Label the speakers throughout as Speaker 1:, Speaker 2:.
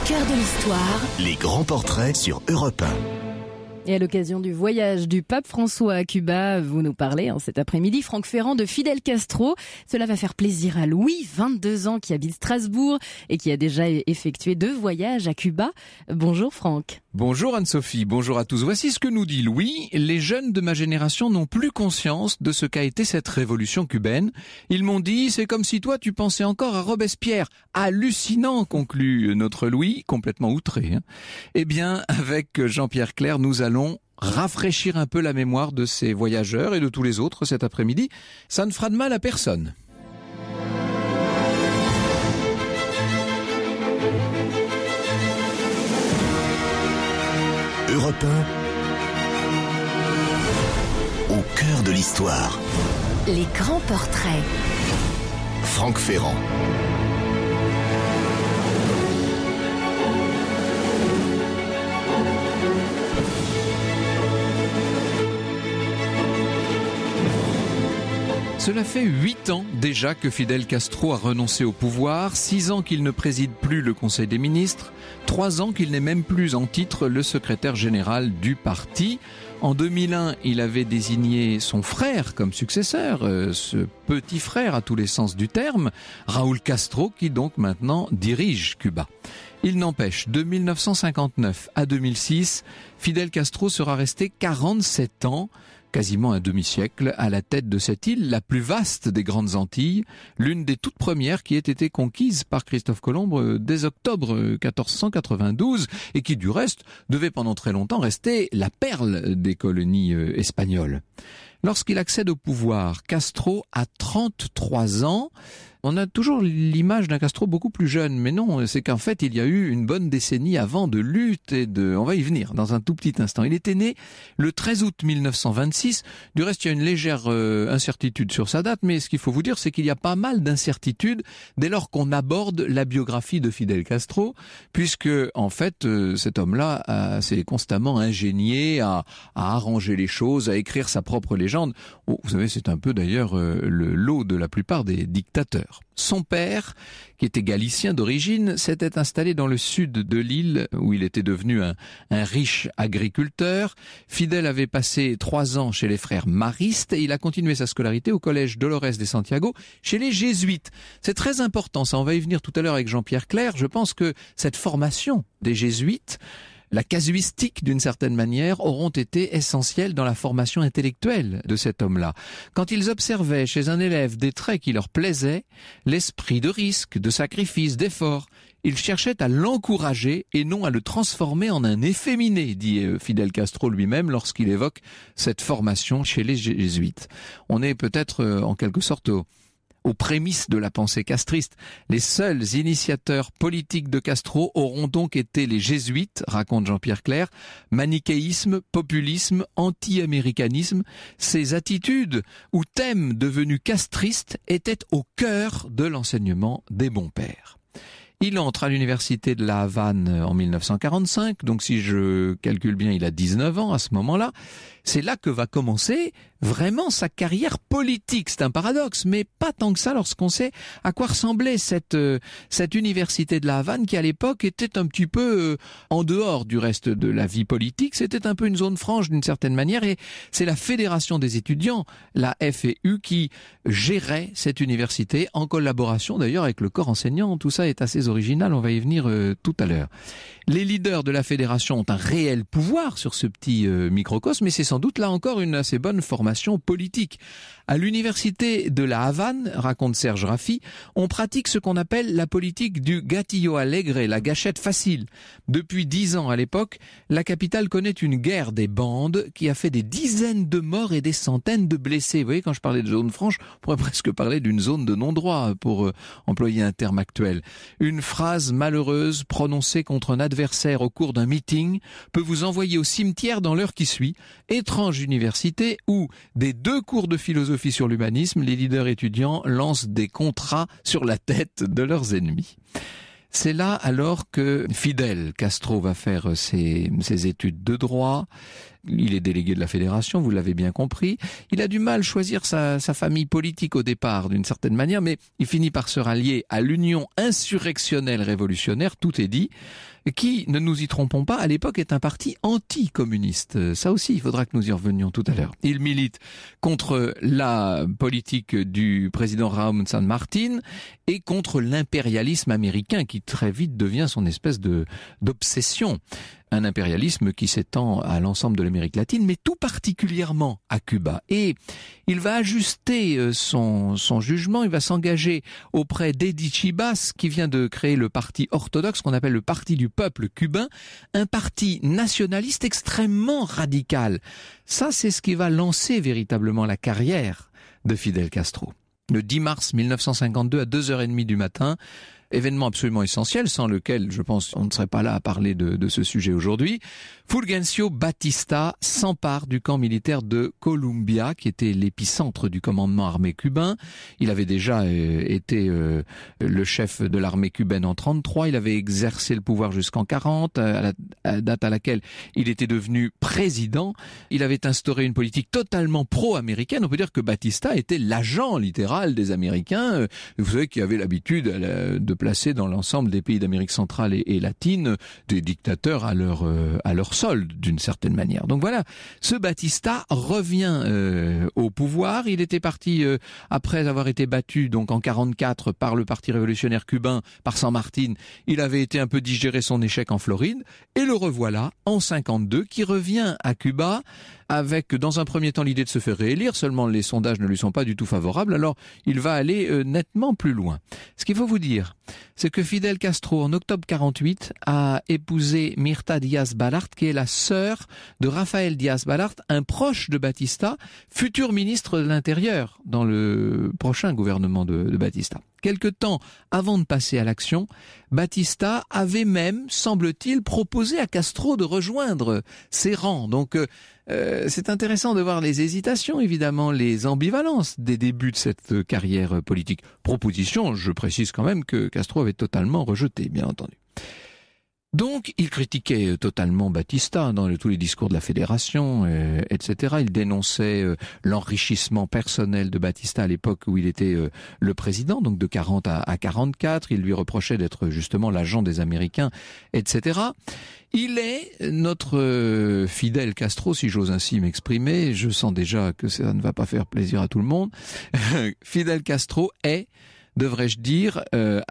Speaker 1: Cœur de l'histoire.
Speaker 2: Les grands portraits sur Europe 1.
Speaker 1: Et à l'occasion du voyage du pape François à Cuba, vous nous parlez cet après-midi, Franck Ferrand, de Fidel Castro. Cela va faire plaisir à Louis, 22 ans, qui habite Strasbourg et qui a déjà effectué 2 voyages à Cuba. Bonjour Franck.
Speaker 3: Bonjour Anne-Sophie, bonjour à tous. Voici ce que nous dit Louis. Les jeunes de ma génération n'ont plus conscience de ce qu'a été cette révolution cubaine. Ils m'ont dit, c'est comme si toi tu pensais encore à Robespierre. Hallucinant, conclut notre Louis, complètement outré. Eh bien, avec Jean-Pierre Clair, nous allons rafraîchir un peu la mémoire de ces voyageurs et de tous les autres cet après-midi. Ça ne fera de mal à personne.
Speaker 2: Europe 1, au cœur de l'histoire.
Speaker 1: Les grands portraits.
Speaker 2: Franck Ferrand.
Speaker 3: Cela fait 8 ans déjà que Fidel Castro a renoncé au pouvoir, 6 ans qu'il ne préside plus le Conseil des ministres, 3 ans qu'il n'est même plus en titre le secrétaire général du parti. En 2001, il avait désigné son frère comme successeur, ce petit frère à tous les sens du terme, Raúl Castro, qui donc maintenant dirige Cuba. Il n'empêche, de 1959 à 2006, Fidel Castro sera resté 47 ans, quasiment un demi-siècle, à la tête de cette île, la plus vaste des Grandes Antilles, l'une des toutes premières qui ait été conquise par Christophe Colomb dès octobre 1492 et qui, du reste, devait pendant très longtemps rester la perle des colonies espagnoles. Lorsqu'il accède au pouvoir, Castro a 33 ans. On a toujours l'image d'un Castro beaucoup plus jeune, mais non, c'est qu'en fait, il y a eu une bonne décennie avant de lutte et de... On va y venir dans un tout petit instant. Il était né le 13 août 1926. Du reste, il y a une légère incertitude sur sa date, mais ce qu'il faut vous dire, c'est qu'il y a pas mal d'incertitudes dès lors qu'on aborde la biographie de Fidel Castro, puisque, en fait, cet homme-là s'est constamment ingénié à arranger les choses, à écrire sa propre légende. Oh, vous savez, c'est un peu d'ailleurs le lot de la plupart des dictateurs. Son père, qui était galicien d'origine, s'était installé dans le sud de l'île où il était devenu un riche agriculteur. Fidel avait passé 3 ans chez les frères maristes et il a continué sa scolarité au collège Dolores de Santiago chez les jésuites. C'est très important, ça on va y venir tout à l'heure avec Jean-Pierre Clair. Je pense que cette formation des jésuites, la casuistique, d'une certaine manière, auront été essentielles dans la formation intellectuelle de cet homme-là. Quand ils observaient chez un élève des traits qui leur plaisaient, l'esprit de risque, de sacrifice, d'effort, ils cherchaient à l'encourager et non à le transformer en un efféminé, dit Fidel Castro lui-même lorsqu'il évoque cette formation chez les jésuites. On est peut-être en quelque sorte aux prémices de la pensée castriste. Les seuls initiateurs politiques de Castro auront donc été les jésuites, raconte Jean-Pierre Clair. Manichéisme, populisme, anti-américanisme, ces attitudes ou thèmes devenus castristes étaient au cœur de l'enseignement des bons pères. Il entre à l'université de La Havane en 1945, donc si je calcule bien, il a 19 ans à ce moment-là. C'est là que va commencer vraiment sa carrière politique. C'est un paradoxe, mais pas tant que ça lorsqu'on sait à quoi ressemblait cette université de La Havane qui à l'époque était un petit peu en dehors du reste de la vie politique. C'était un peu une zone franche d'une certaine manière et c'est la Fédération des étudiants, la FEU, qui gérait cette université en collaboration d'ailleurs avec le corps enseignant. Tout ça est assez original, on va y venir tout à l'heure. Les leaders de la fédération ont un réel pouvoir sur ce petit microcosme, mais c'est sans doute là encore une assez bonne formation politique. À l'université de La Havane, raconte Serge Raffi, on pratique ce qu'on appelle la politique du gatillo alegre, la gâchette facile. Depuis 10 ans à l'époque, la capitale connaît une guerre des bandes qui a fait des dizaines de morts et des centaines de blessés. Vous voyez, quand je parlais de zone franche, on pourrait presque parler d'une zone de non-droit pour employer un terme actuel. Une phrase malheureuse prononcée contre un adversaire au cours d'un meeting peut vous envoyer au cimetière dans l'heure qui suit. Étrange université où, des 2 cours de philosophie sur l'humanisme, les leaders étudiants lancent des contrats sur la tête de leurs ennemis. C'est là alors que Fidel Castro va faire ses études de droit. Il est délégué de la fédération, vous l'avez bien compris. Il a du mal à choisir sa famille politique au départ, d'une certaine manière, mais il finit par se rallier à l'Union insurrectionnelle révolutionnaire, tout est dit, qui, ne nous y trompons pas, à l'époque est un parti anticommuniste. Ça aussi, il faudra que nous y revenions tout à l'heure. Il milite contre la politique du président Raúl San Martín et contre l'impérialisme américain qui très vite devient son espèce d'obsession. Un impérialisme qui s'étend à l'ensemble de l'Amérique latine, mais tout particulièrement à Cuba. Et il va ajuster son jugement, il va s'engager auprès d'Eddie Chibas, qui vient de créer le parti orthodoxe, qu'on appelle le Parti du peuple cubain, un parti nationaliste extrêmement radical. Ça, c'est ce qui va lancer véritablement la carrière de Fidel Castro. Le 10 mars 1952, à 2h30 du matin, événement absolument essentiel, sans lequel, je pense, on ne serait pas là à parler de ce sujet aujourd'hui. Fulgencio Batista s'empare du camp militaire de Columbia, qui était l'épicentre du commandement armé cubain. Il avait déjà été le chef de l'armée cubaine en 1933. Il avait exercé le pouvoir jusqu'en 1940, à la date à laquelle il était devenu président. Il avait instauré une politique totalement pro-américaine. On peut dire que Batista était l'agent littéral des Américains. Vous savez qu'il avait l'habitude de placer dans l'ensemble des pays d'Amérique centrale et latine des dictateurs à leur solde, d'une certaine manière. Donc voilà, ce Batista revient au pouvoir. Il était parti après avoir été battu donc en 1944 par le Parti révolutionnaire cubain, par San Martín. Il avait été un peu digéré son échec en Floride et le revoilà en 1952 qui revient à Cuba avec dans un premier temps l'idée de se faire réélire, seulement les sondages ne lui sont pas du tout favorables, alors il va aller nettement plus loin. Ce qu'il faut vous dire, c'est que Fidel Castro, en octobre 1948, a épousé Mirta Díaz Balart, qui est la sœur de Rafael Díaz Balart, un proche de Batista, futur ministre de l'Intérieur dans le prochain gouvernement de Batista. Quelque temps avant de passer à l'action, Batista avait même, semble-t-il, proposé à Castro de rejoindre ses rangs. Donc c'est intéressant de voir les hésitations, évidemment, les ambivalences des débuts de cette carrière politique. Proposition, je précise quand même que Castro avait totalement rejeté, bien entendu. Donc, il critiquait totalement Batista dans tous les discours de la fédération, etc. Il dénonçait l'enrichissement personnel de Batista à l'époque où il était le président, donc de 40 à 44. Il lui reprochait d'être justement l'agent des Américains, etc. Il est notre Fidel Castro, si j'ose ainsi m'exprimer. Je sens déjà que ça ne va pas faire plaisir à tout le monde. Fidel Castro est, devrais-je dire,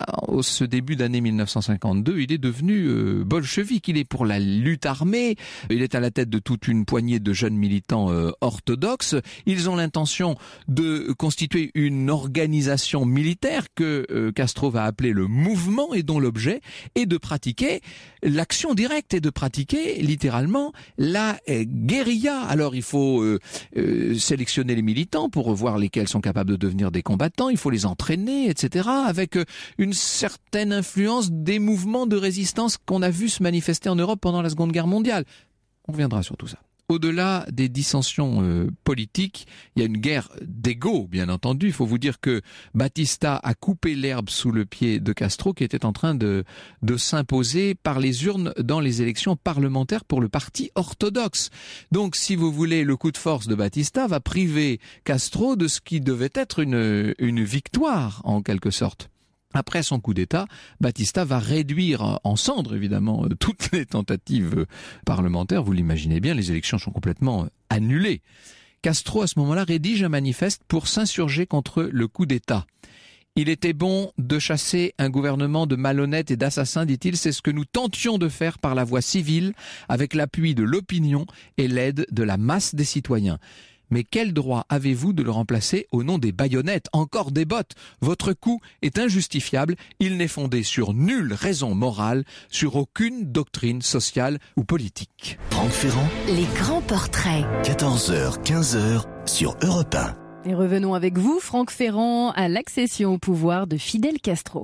Speaker 3: ce début d'année 1952, il est devenu bolchevique. Il est pour la lutte armée, il est à la tête de toute une poignée de jeunes militants orthodoxes. Ils ont l'intention de constituer une organisation militaire que Castro va appeler le mouvement et dont l'objet est de pratiquer l'action directe et de pratiquer littéralement la guérilla. Alors il faut sélectionner les militants pour voir lesquels sont capables de devenir des combattants, il faut les entraîner, etc., avec une certaine influence des mouvements de résistance qu'on a vu se manifester en Europe pendant la Seconde Guerre mondiale. On reviendra sur tout ça. Au-delà des dissensions politiques, il y a une guerre d'ego, bien entendu. Il faut vous dire que Batista a coupé l'herbe sous le pied de Castro, qui était en train de s'imposer par les urnes dans les élections parlementaires pour le parti orthodoxe. Donc, si vous voulez, le coup de force de Batista va priver Castro de ce qui devait être une victoire, en quelque sorte. Après son coup d'État, Batista va réduire en cendres, évidemment, toutes les tentatives parlementaires. Vous l'imaginez bien, les élections sont complètement annulées. Castro, à ce moment-là, rédige un manifeste pour s'insurger contre le coup d'État. Il était bon de chasser un gouvernement de malhonnêtes et d'assassins, dit-il. C'est ce que nous tentions de faire par la voie civile, avec l'appui de l'opinion et l'aide de la masse des citoyens. Mais quel droit avez-vous de le remplacer au nom des baïonnettes, encore des bottes? Votre coup est injustifiable, il n'est fondé sur nulle raison morale, sur aucune doctrine sociale ou politique.
Speaker 2: Franck Ferrand,
Speaker 4: les grands portraits.
Speaker 2: 14h, 15h sur Europe 1.
Speaker 1: Et revenons avec vous, Franck Ferrand, à l'accession au pouvoir de Fidel Castro.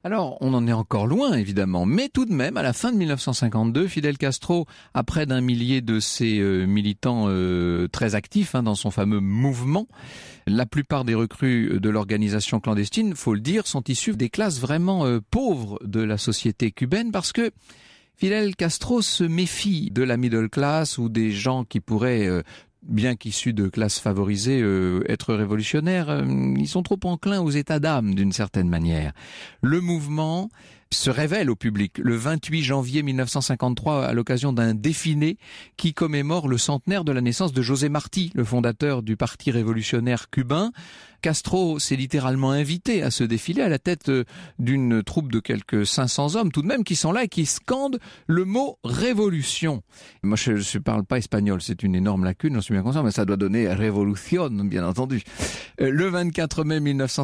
Speaker 3: Alors, on en est encore loin, évidemment, mais tout de même, à la fin de 1952, Fidel Castro a près d'1 millier de ses militants très actifs dans son fameux mouvement. La plupart des recrues de l'organisation clandestine, faut le dire, sont issus des classes vraiment pauvres de la société cubaine, parce que Fidel Castro se méfie de la middle class ou des gens qui pourraient bien qu'issus de classes favorisées, être révolutionnaires, ils sont trop enclins aux états d'âme d'une certaine manière. Le mouvement se révèle au public le 28 janvier 1953 à l'occasion d'un défilé qui commémore le centenaire de la naissance de José Martí, le fondateur du Parti révolutionnaire cubain. Castro s'est littéralement invité à ce défilé à la tête d'une troupe de quelques 500 hommes tout de même qui sont là et qui scandent le mot révolution. Moi je ne parle pas espagnol, c'est une énorme lacune, j'en suis bien conscient, mais ça doit donner révolution bien entendu. Le 24 mai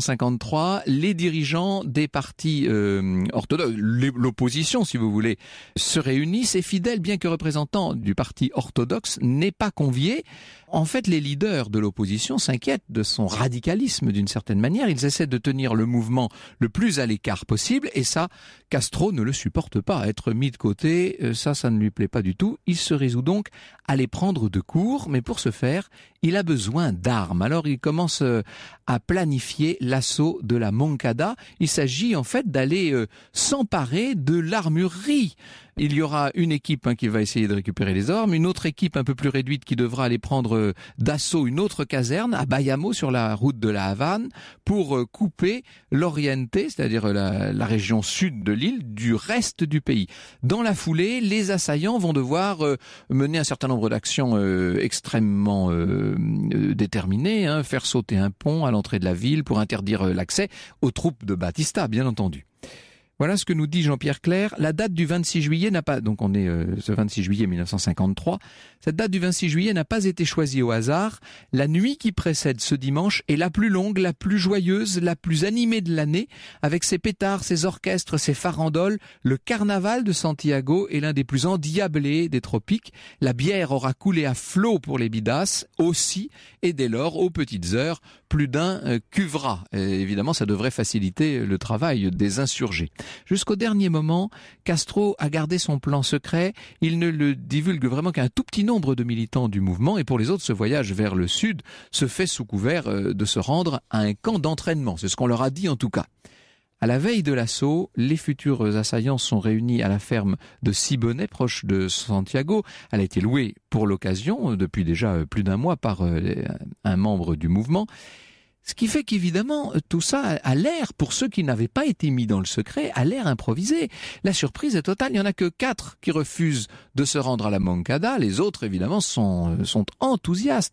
Speaker 3: 1953, les dirigeants des partis orthodoxes, l'opposition si vous voulez, se réunissent et Fidel, bien que représentant du parti orthodoxe, n'est pas convié. En fait, les leaders de l'opposition s'inquiètent de son radicalisme d'une certaine manière. Ils essaient de tenir le mouvement le plus à l'écart possible et ça, Castro ne le supporte pas. Être mis de côté, ça ne lui plaît pas du tout. Il se résout donc à les prendre de court, mais pour ce faire, il a besoin d'armes. Alors il commence à planifier l'assaut de la Moncada. Il s'agit en fait d'aller s'emparer de l'armurerie. Il y aura une équipe qui va essayer de récupérer les armes, une autre équipe un peu plus réduite qui devra aller prendre d'assaut une autre caserne à Bayamo sur la route de la Havane pour couper l'Oriente, c'est-à-dire la région sud de l'île, du reste du pays. Dans la foulée, les assaillants vont devoir mener un certain nombre d'actions extrêmement déterminées, faire sauter un pont à l'entrée de la ville pour interdire l'accès aux troupes de Batista, bien entendu. Voilà ce que nous dit Jean-Pierre Clerc. La date du 26 juillet n'a pas, donc on est ce 26 juillet 1953, cette date du 26 juillet n'a pas été choisie au hasard. La nuit qui précède ce dimanche est la plus longue, la plus joyeuse, la plus animée de l'année, avec ses pétards, ses orchestres, ses farandoles. Le carnaval de Santiago est l'un des plus endiablés des tropiques. La bière aura coulé à flot pour les bidas aussi, et dès lors, aux petites heures, plus d'un cuvera. Et évidemment, ça devrait faciliter le travail des insurgés. Jusqu'au dernier moment, Castro a gardé son plan secret. Il ne le divulgue vraiment qu'à un tout petit nombre de militants du mouvement. Et pour les autres, ce voyage vers le sud se fait sous couvert de se rendre à un camp d'entraînement. C'est ce qu'on leur a dit en tout cas. À la veille de l'assaut, les futurs assaillants sont réunis à la ferme de Siboney, proche de Santiago. Elle a été louée pour l'occasion, depuis déjà plus d'un mois, par un membre du mouvement. Ce qui fait qu'évidemment, tout ça a l'air, pour ceux qui n'avaient pas été mis dans le secret, a l'air improvisé. La surprise est totale. Il n'y en a que 4 qui refusent de se rendre à la Moncada. Les autres, évidemment, sont enthousiastes.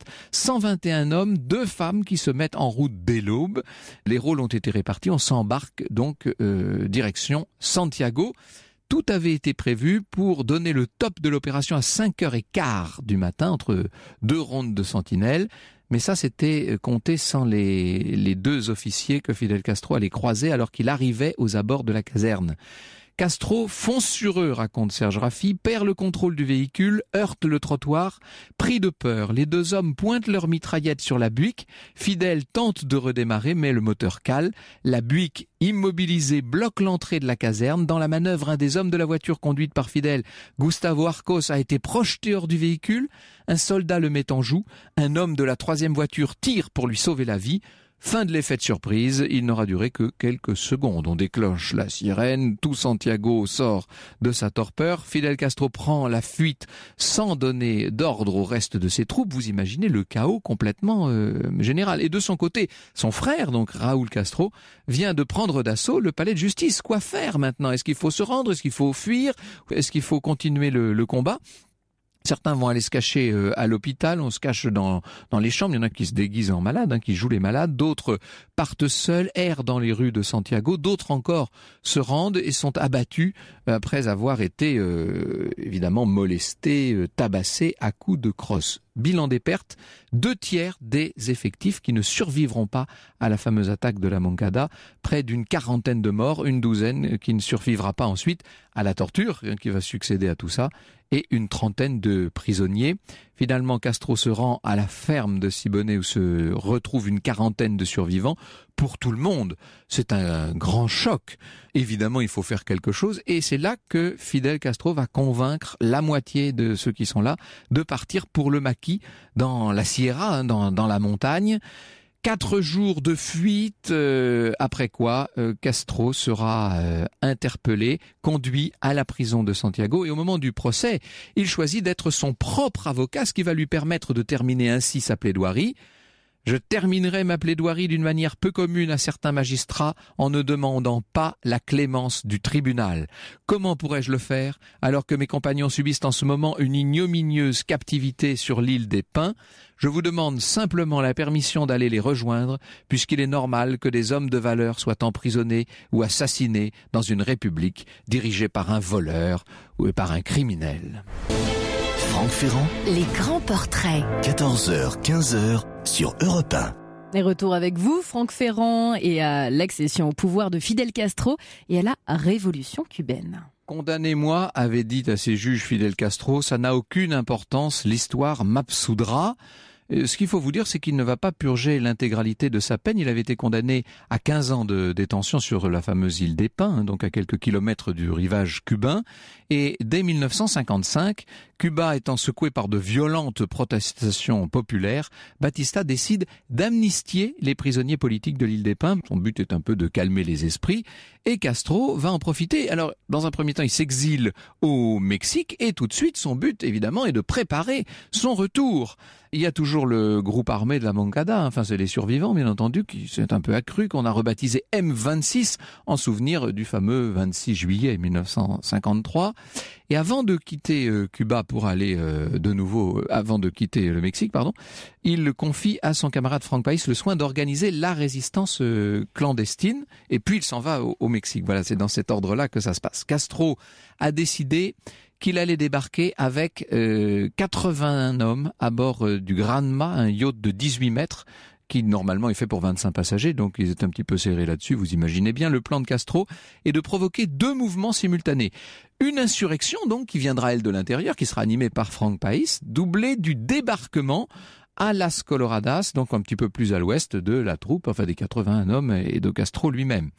Speaker 3: 121 hommes, 2 femmes qui se mettent en route dès l'aube. Les rôles ont été répartis. On s'embarque donc direction Santiago. Tout avait été prévu pour donner le top de l'opération à 5h15 du matin, entre 2 rondes de sentinelles. Mais ça, c'était compté sans les 2 officiers que Fidel Castro allait croiser alors qu'il arrivait aux abords de la caserne. Castro fonce sur eux, raconte Serge Raffi, perd le contrôle du véhicule, heurte le trottoir. Pris de peur, les 2 hommes pointent leur mitraillette sur la Buick. Fidel tente de redémarrer, mais le moteur cale. La Buick, immobilisée, bloque l'entrée de la caserne. Dans la manœuvre, un des hommes de la voiture conduite par Fidel, Gustavo Arcos, a été projeté hors du véhicule. Un soldat le met en joue. Un homme de la 3e voiture tire pour lui sauver la vie. Fin de l'effet de surprise, il n'aura duré que quelques secondes. On déclenche la sirène, tout Santiago sort de sa torpeur. Fidel Castro prend la fuite sans donner d'ordre au reste de ses troupes. Vous imaginez le chaos complètement général. Et de son côté, son frère, donc Raúl Castro, vient de prendre d'assaut le palais de justice. Quoi faire maintenant? Est-ce qu'il faut se rendre? Est-ce qu'il faut fuir? Est-ce qu'il faut continuer le combat? Certains vont aller se cacher à l'hôpital, on se cache dans les chambres, il y en a qui se déguisent en malades, qui jouent les malades, d'autres partent seuls, errent dans les rues de Santiago, d'autres encore se rendent et sont abattus après avoir été évidemment molestés, tabassés à coups de crosse. Bilan des pertes, 2/3 des effectifs qui ne survivront pas à la fameuse attaque de la Moncada, près d'une 40aine de morts, une 12aine qui ne survivra pas ensuite à la torture qui va succéder à tout ça, et une 30aine de prisonniers. Finalement, Castro se rend à la ferme de Siboney où se retrouve une 40aine de survivants. pour tout le monde. C'est un grand choc. Évidemment, il faut faire quelque chose et c'est là que Fidel Castro va convaincre la moitié de ceux qui sont là de partir pour le maquis dans la Sierra, dans la montagne. 4 jours de fuite, après quoi Castro sera interpellé, conduit à la prison de Santiago et au moment du procès, il choisit d'être son propre avocat, ce qui va lui permettre de terminer ainsi sa plaidoirie. Je terminerai ma plaidoirie d'une manière peu commune à certains magistrats en ne demandant pas la clémence du tribunal. Comment pourrais-je le faire alors que mes compagnons subissent en ce moment une ignominieuse captivité sur l'île des Pins? Je vous demande simplement la permission d'aller les rejoindre puisqu'il est normal que des hommes de valeur soient emprisonnés ou assassinés dans une république dirigée par un voleur ou par un criminel.
Speaker 2: Franck Ferrand,
Speaker 4: les grands portraits.
Speaker 2: 14h, 15h sur Europe 1.
Speaker 1: Et retour avec vous, Franck Ferrand, et à l'accession au pouvoir de Fidel Castro et à la révolution cubaine.
Speaker 3: Condamnez-moi, avait dit à ses juges Fidel Castro, ça n'a aucune importance, l'histoire m'absoudra. Ce qu'il faut vous dire, c'est qu'il ne va pas purger l'intégralité de sa peine. Il avait été condamné à 15 ans de détention sur la fameuse île des Pins, donc à quelques kilomètres du rivage cubain. Et dès 1955, Cuba étant secoué par de violentes protestations populaires, Batista décide d'amnistier les prisonniers politiques de l'île des Pins. Son but est un peu de calmer les esprits. Et Castro va en profiter. Alors, dans un premier temps, il s'exile au Mexique et tout de suite, son but, évidemment, est de préparer son retour. Il y a toujours le groupe armé de la Moncada, enfin c'est les survivants bien entendu, qui s'est un peu accru, qu'on a rebaptisé M26 en souvenir du fameux 26 juillet 1953. Et avant de quitter Cuba pour aller avant de quitter le Mexique, il confie à son camarade Frank País le soin d'organiser la résistance clandestine et puis il s'en va au Mexique. Voilà, c'est dans cet ordre-là que ça se passe. Castro a décidé qu'il allait débarquer avec 81 hommes à bord du Granma, un yacht de 18 mètres, qui normalement est fait pour 25 passagers, donc ils étaient un petit peu serrés là-dessus, vous imaginez bien. Le plan de Castro est de provoquer 2 mouvements simultanés. Une insurrection donc qui viendra elle de l'intérieur, qui sera animée par Frank País, doublée du débarquement à Las Coloradas, donc un petit peu plus à l'ouest de la troupe, enfin des 81 hommes et de Castro lui-même.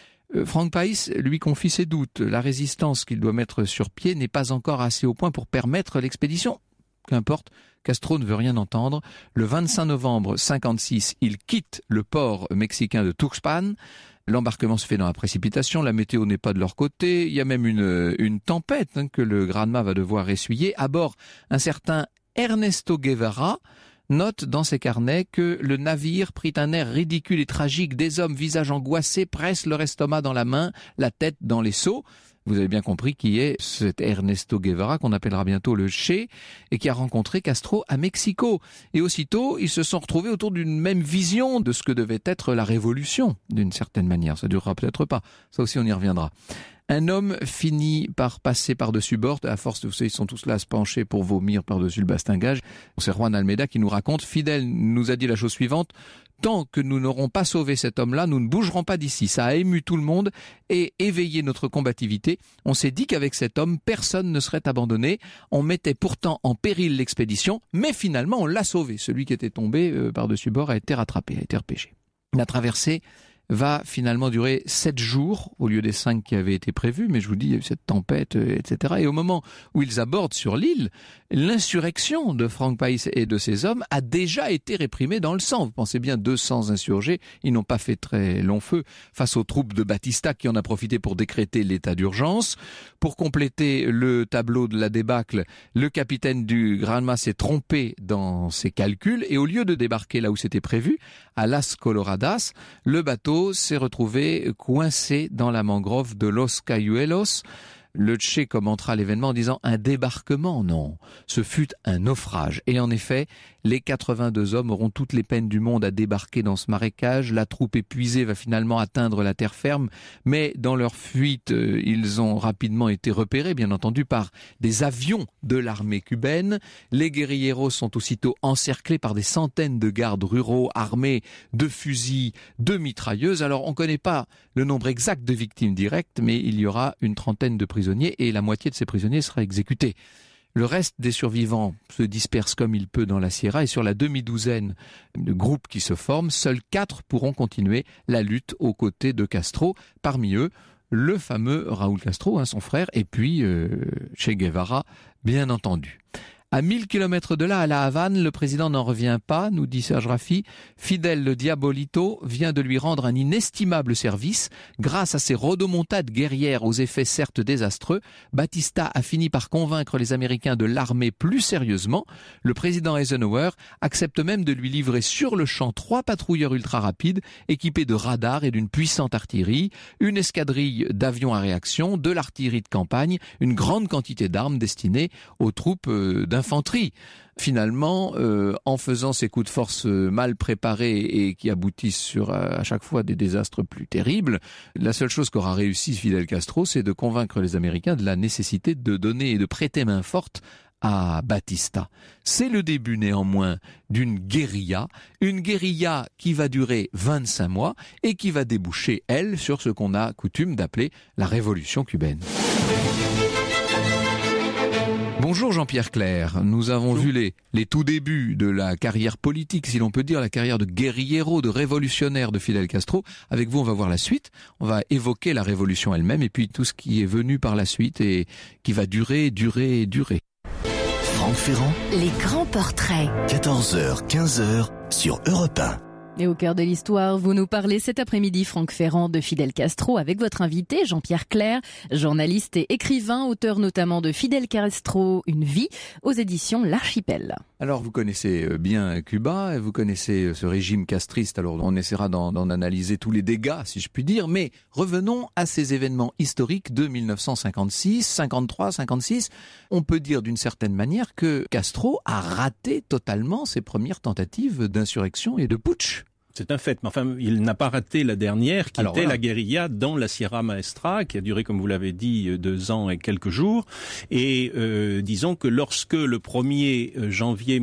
Speaker 3: Frank País lui confie ses doutes. La résistance qu'il doit mettre sur pied n'est pas encore assez au point pour permettre l'expédition. Qu'importe, Castro ne veut rien entendre. Le 25 novembre 56, il quitte le port mexicain de Tuxpan. L'embarquement se fait dans la précipitation, la météo n'est pas de leur côté. Il y a même une tempête que le Granma va devoir essuyer. À bord, un certain Ernesto Guevara note dans ses carnets que le navire prit un air ridicule et tragique. Des hommes, visage angoissé, pressent leur estomac dans la main, la tête dans les seaux. Vous avez bien compris qui est cet Ernesto Guevara qu'on appellera bientôt le Che et qui a rencontré Castro à Mexico. Et aussitôt, ils se sont retrouvés autour d'une même vision de ce que devait être la révolution, d'une certaine manière. Ça durera peut-être pas. Ça aussi, on y reviendra. Un homme finit par passer par-dessus bord. À force, vous savez, ils sont tous là à se pencher pour vomir par-dessus le bastingage. C'est Juan Almeida qui nous raconte, Fidel nous a dit la chose suivante: tant que nous n'aurons pas sauvé cet homme-là, nous ne bougerons pas d'ici. Ça a ému tout le monde et éveillé notre combativité. On s'est dit qu'avec cet homme, personne ne serait abandonné. On mettait pourtant en péril l'expédition, mais finalement, on l'a sauvé. Celui qui était tombé par-dessus bord a été rattrapé, a été repêché. La traversée va finalement durer 7 jours au lieu des 5 qui avaient été prévus, mais je vous dis, il y a eu cette tempête, etc. Et au moment où ils abordent sur l'île, l'insurrection de Frank País et de ses hommes a déjà été réprimée dans le sang. Vous pensez bien, 200 insurgés, ils n'ont pas fait très long feu face aux troupes de Batista qui en a profité pour décréter l'état d'urgence. Pour compléter le tableau de la débâcle, le capitaine du Granma s'est trompé dans ses calculs et au lieu de débarquer là où c'était prévu, à Las Coloradas, le bateau s'est retrouvé coincé dans la mangrove de Los Cayuelos. Le Che commentera l'événement en disant « un débarquement, non, ce fut un naufrage ». Et en effet, les 82 hommes auront toutes les peines du monde à débarquer dans ce marécage. La troupe épuisée va finalement atteindre la terre ferme, mais dans leur fuite, ils ont rapidement été repérés, bien entendu, par des avions de l'armée cubaine. Les guérilleros sont aussitôt encerclés par des centaines de gardes ruraux armés de fusils, de mitrailleuses. Alors, on ne connaît pas le nombre exact de victimes directes, mais il y aura une trentaine de prisonniers et la moitié de ces prisonniers sera exécutée. Le reste des survivants se disperse comme il peut dans la Sierra et sur la demi-douzaine de groupes qui se forment, seuls 4 pourront continuer la lutte aux côtés de Castro. Parmi eux, le fameux Raúl Castro, son frère, et puis Che Guevara, bien entendu. À 1000 km de là, à La Havane, le président n'en revient pas, nous dit Serge Raffi. Fidel le Diabolito vient de lui rendre un inestimable service. Grâce à ses rodomontades guerrières aux effets certes désastreux, Batista a fini par convaincre les Américains de l'armer plus sérieusement. Le président Eisenhower accepte même de lui livrer sur le champ 3 patrouilleurs ultra rapides équipés de radars et d'une puissante artillerie, une escadrille d'avions à réaction, de l'artillerie de campagne, une grande quantité d'armes destinées aux troupes d'infanterie. Finalement, en faisant ces coups de force mal préparés et qui aboutissent sur à chaque fois des désastres plus terribles, la seule chose qu'aura réussi Fidel Castro, c'est de convaincre les Américains de la nécessité de donner et de prêter main forte à Batista. C'est le début néanmoins d'une guérilla, une guérilla qui va durer 25 mois et qui va déboucher, elle, sur ce qu'on a coutume d'appeler la révolution cubaine. Bonjour Jean-Pierre Clerc, nous avons vu les tout débuts de la carrière politique, si l'on peut dire, la carrière de guérillero, de révolutionnaire de Fidel Castro. Avec vous, on va voir la suite, on va évoquer la révolution elle-même et puis tout ce qui est venu par la suite et qui va durer.
Speaker 2: Franck Ferrand,
Speaker 4: les grands portraits.
Speaker 2: 14h, 15h sur Europe 1.
Speaker 1: Et au cœur de l'histoire, vous nous parlez cet après-midi, Franck Ferrand, de Fidel Castro, avec votre invité, Jean-Pierre Clerc, journaliste et écrivain, auteur notamment de Fidel Castro, une vie, aux éditions L'Archipel.
Speaker 3: Alors, vous connaissez bien Cuba, vous connaissez ce régime castriste, alors on essaiera d'en analyser tous les dégâts, si je puis dire, mais revenons à ces événements historiques de 1956, 53, 56. On peut dire d'une certaine manière que Castro a raté totalement ses premières tentatives d'insurrection et de putsch.
Speaker 5: C'est un fait, mais enfin, il n'a pas raté la dernière, qui était la guérilla dans la Sierra Maestra, qui a duré, comme vous l'avez dit, 2 ans et quelques jours. Et disons que lorsque le 1er janvier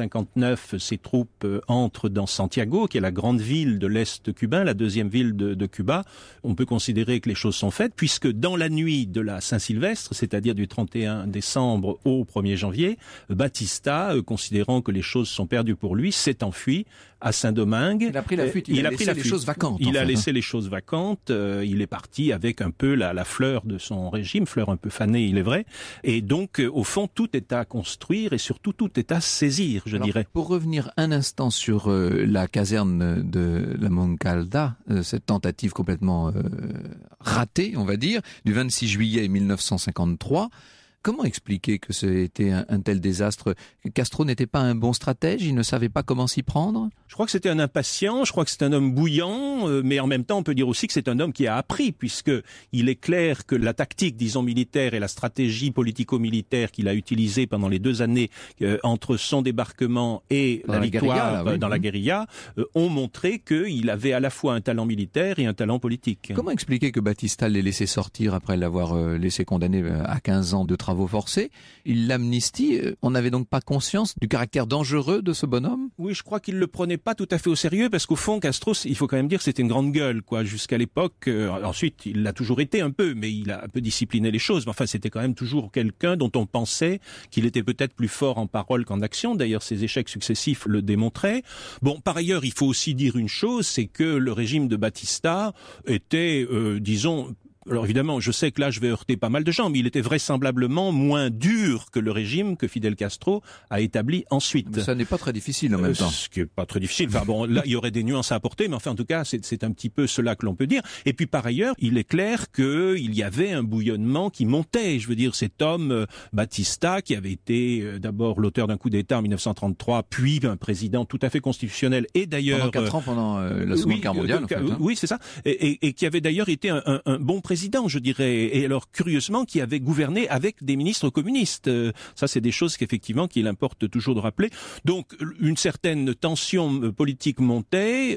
Speaker 5: 1959, ces troupes entrent dans Santiago, qui est la grande ville de l'Est cubain, la deuxième ville de Cuba, on peut considérer que les choses sont faites, puisque dans la nuit de la Saint-Sylvestre, c'est-à-dire du 31 décembre au 1er janvier, Batista, considérant que les choses sont perdues pour lui, s'est enfui à Saint-Domingue.
Speaker 3: Il a pris la fuite, il a laissé les choses vacantes.
Speaker 5: Il a laissé les choses vacantes, il est parti avec un peu la fleur de son régime, fleur un peu fanée, il est vrai. Et donc, au fond, tout est à construire et surtout tout est à saisir, je dirais.
Speaker 3: Pour revenir un instant sur la caserne de la Moncada, cette tentative complètement ratée, on va dire, du 26 juillet 1953, comment expliquer que c'était un tel désastre? Castro n'était pas un bon stratège, il ne savait pas comment s'y prendre?
Speaker 5: Je crois que c'était un impatient, je crois que c'est un homme bouillant, mais en même temps on peut dire aussi que c'est un homme qui a appris, puisque il est clair que la tactique, disons, militaire et la stratégie politico-militaire qu'il a utilisée pendant les 2 années entre son débarquement et la victoire dans la guérilla ont montré qu'il avait à la fois un talent militaire et un talent politique.
Speaker 3: Comment expliquer que Batista l'ait laissé sortir après l'avoir laissé condamner à 15 ans de travaux forcés? Il l'amnistie. On n'avait donc pas conscience du caractère dangereux de ce bonhomme?
Speaker 5: Oui, je crois qu'il le prenait pas tout à fait au sérieux, parce qu'au fond, Castro, il faut quand même dire, c'était une grande gueule, quoi, jusqu'à l'époque. Ensuite, il l'a toujours été un peu, mais il a un peu discipliné les choses. Mais enfin, c'était quand même toujours quelqu'un dont on pensait qu'il était peut-être plus fort en parole qu'en action. D'ailleurs, ses échecs successifs le démontraient. Bon, par ailleurs, il faut aussi dire une chose, c'est que le régime de Batista était, disons, alors évidemment, je sais que là, je vais heurter pas mal de gens, mais il était vraisemblablement moins dur que le régime que Fidel Castro a établi ensuite.
Speaker 3: Mais ça n'est pas très difficile en même temps.
Speaker 5: Ce qui est pas très difficile. Enfin bon, là, il y aurait des nuances à apporter, mais enfin, en tout cas, c'est un petit peu cela que l'on peut dire. Et puis, par ailleurs, il est clair qu'il y avait un bouillonnement qui montait. Je veux dire, cet homme, Batista, qui avait été d'abord l'auteur d'un coup d'État en 1933, puis un président tout à fait constitutionnel, et d'ailleurs...
Speaker 3: Pendant 4 ans, pendant la Seconde Guerre mondiale, en fait.
Speaker 5: Oui, c'est ça. Et qui avait d'ailleurs été un bon président, je dirais, et alors curieusement qui avait gouverné avec des ministres communistes. Ça, c'est des choses qu'effectivement qu'il importe toujours de rappeler. Donc une certaine tension politique montait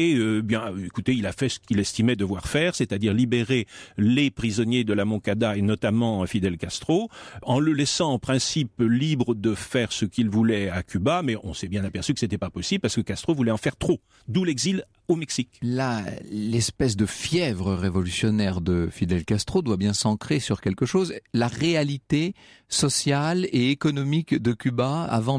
Speaker 5: bien, écoutez, il a fait ce qu'il estimait devoir faire, c'est-à-dire libérer les prisonniers de la Moncada et notamment Fidel Castro, en le laissant en principe libre de faire ce qu'il voulait à Cuba, mais on s'est bien aperçu que c'était pas possible parce que Castro voulait en faire trop. D'où l'exil au Mexique.
Speaker 3: Là, l'espèce de fièvre révolutionnaire de Fidel Castro doit bien s'ancrer sur quelque chose. La réalité sociale et économique de Cuba avant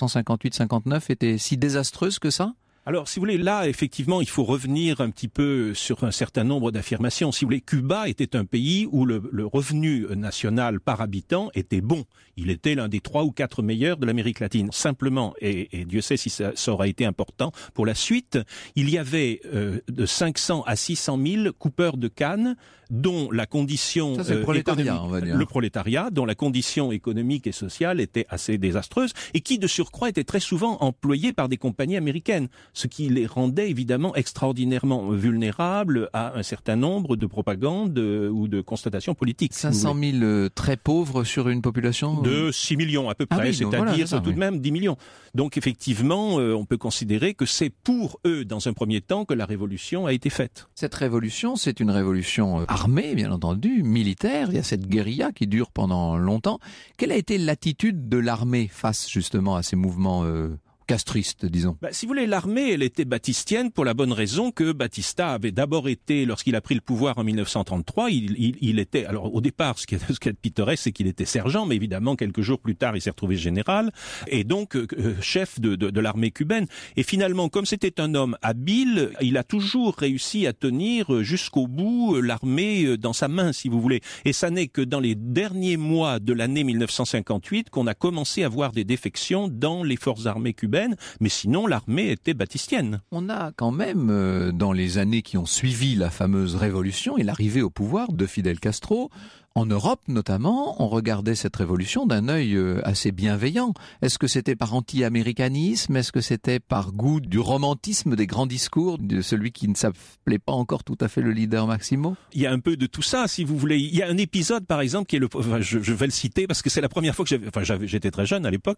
Speaker 3: 1958-59 était si désastreuse que ça ?
Speaker 5: Alors, si vous voulez, là, effectivement, il faut revenir un petit peu sur un certain nombre d'affirmations. Si vous voulez, Cuba était un pays où le revenu national par habitant était bon. Il était l'un des 3 ou 4 meilleurs de l'Amérique latine. Simplement, et Dieu sait si ça aura été important pour la suite, il y avait de 500 à 600 000 coupeurs de canne dont la condition
Speaker 3: ça, c'est le prolétariat, on va dire.
Speaker 5: Le prolétariat, dont la condition économique et sociale était assez désastreuse et qui, de surcroît, était très souvent employés par des compagnies américaines, ce qui les rendait évidemment extraordinairement vulnérables à un certain nombre de propagandes ou de constatations politiques.
Speaker 3: 500 000 très pauvres sur une population
Speaker 5: de 6 millions à peu près,
Speaker 3: oui,
Speaker 5: c'est-à-dire
Speaker 3: voilà, ça,
Speaker 5: tout de même 10 millions. Donc effectivement, on peut considérer que c'est pour eux, dans un premier temps, que la révolution a été faite.
Speaker 3: Cette révolution, c'est une révolution armée, bien entendu, militaire. Il y a cette guérilla qui dure pendant longtemps. Quelle a été l'attitude de l'armée face justement à ces mouvements castriste, disons.
Speaker 5: Si vous voulez, l'armée, elle était batistienne pour la bonne raison que Batista avait d'abord été, lorsqu'il a pris le pouvoir en 1933, il était, alors au départ, ce qui est pittoresque, c'est qu'il était sergent, mais évidemment, quelques jours plus tard, il s'est retrouvé général, et donc chef de l'armée cubaine. Et finalement, comme c'était un homme habile, il a toujours réussi à tenir jusqu'au bout l'armée dans sa main, si vous voulez. Et ça n'est que dans les derniers mois de l'année 1958 qu'on a commencé à voir des défections dans les forces armées cubaines. Mais sinon, l'armée était batistienne.
Speaker 3: On a quand même, dans les années qui ont suivi la fameuse révolution et l'arrivée au pouvoir de Fidel Castro, en Europe notamment, on regardait cette révolution d'un œil assez bienveillant. Est-ce que c'était par anti-américanisme? Est-ce que c'était par goût du romantisme des grands discours de celui qui ne s'appelait pas encore tout à fait le leader Maximo?
Speaker 5: Il y a un peu de tout ça, si vous voulez. Il y a un épisode, par exemple, qui est je vais le citer parce que c'est la première fois que j'étais très jeune à l'époque.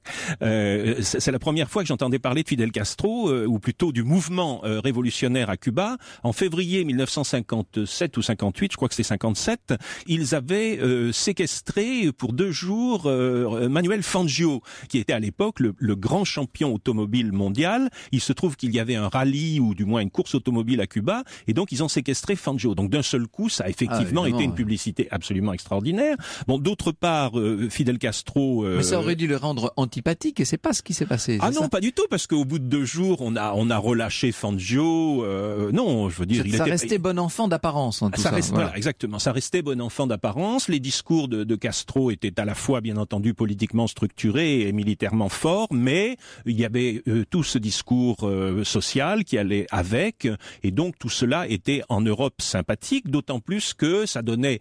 Speaker 5: C'est la première fois que j'entendais parler de Fidel Castro, ou plutôt du mouvement révolutionnaire à Cuba. En février 1957 ou 58, je crois que c'est 57, ils avaient séquestré pour 2 jours Manuel Fangio, qui était à l'époque le grand champion automobile mondial. Il se trouve qu'il y avait un rallye ou du moins une course automobile à Cuba, et donc ils ont séquestré Fangio. Donc d'un seul coup, ça a effectivement été une publicité absolument extraordinaire. Bon, d'autre part, Fidel Castro...
Speaker 3: Mais ça aurait dû le rendre antipathique, et c'est pas ce qui s'est passé.
Speaker 5: Ah non, ça pas du tout, parce qu'au bout de 2 jours, on a relâché Fangio. Non, je veux dire...
Speaker 3: Ça restait bon enfant d'apparence, en tout ça.
Speaker 5: Voilà, exactement. Ça restait bon enfant d'apparence. Les discours de Castro étaient à la fois, bien entendu, politiquement structurés et militairement forts, mais il y avait tout ce discours social qui allait avec, et donc tout cela était en Europe sympathique, d'autant plus que ça donnait,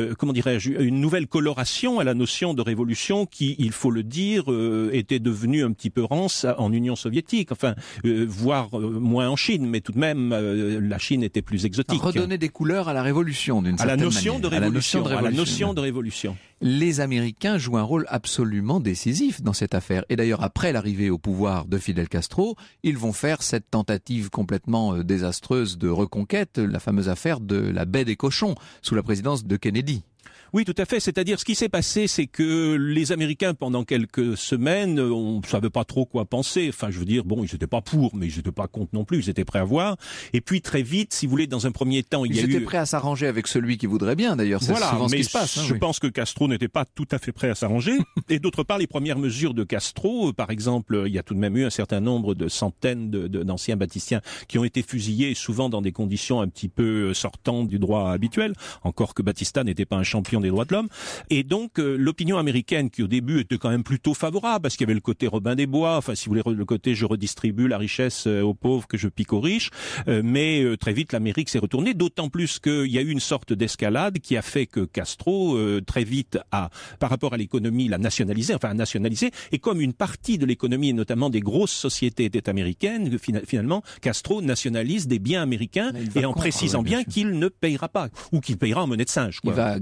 Speaker 5: une nouvelle coloration à la notion de révolution qui, il faut le dire, était devenue un petit peu rance en Union soviétique, voire moins en Chine, mais tout de même, la Chine était plus exotique.
Speaker 3: Redonner des couleurs à la révolution, d'une certaine manière.
Speaker 5: À la notion de révolution.
Speaker 3: Les Américains jouent un rôle absolument décisif dans cette affaire. Et d'ailleurs, après l'arrivée au pouvoir de Fidel Castro, ils vont faire cette tentative complètement désastreuse de reconquête, la fameuse affaire de la baie des cochons, sous la présidence de Kennedy.
Speaker 5: Oui, tout à fait. C'est-à-dire, ce qui s'est passé, c'est que les Américains, pendant quelques semaines, on ne savait pas trop quoi penser. Ils n'étaient pas pour, mais ils n'étaient pas contre non plus. Ils étaient prêts à voir. Et puis, très vite, si vous voulez, dans un premier temps,
Speaker 3: ils étaient prêts à s'arranger avec celui qui voudrait bien, d'ailleurs. C'est souvent ce qui se passe.
Speaker 5: Je pense que Castro n'était pas tout à fait prêt à s'arranger. Et d'autre part, les premières mesures de Castro, par exemple, il y a tout de même eu un certain nombre de centaines d'anciens batistiens qui ont été fusillés, souvent dans des conditions un petit peu sortant du droit habituel. Encore que Batista n'était pas un champion des droits de l'homme. Et donc, l'opinion américaine, qui au début était quand même plutôt favorable, parce qu'il y avait le côté Robin des Bois, si vous voulez, le côté je redistribue la richesse aux pauvres que je pique aux riches, mais très vite l'Amérique s'est retournée, d'autant plus qu'il y a eu une sorte d'escalade qui a fait que Castro, très vite, par rapport à l'économie, l'a nationalisé, et comme une partie de l'économie, et notamment des grosses sociétés étaient américaines, finalement, Castro nationalise des biens américains, et en précisant bien qu'il ne payera pas, ou qu'il payera en monnaie de singe.
Speaker 3: Il va gravement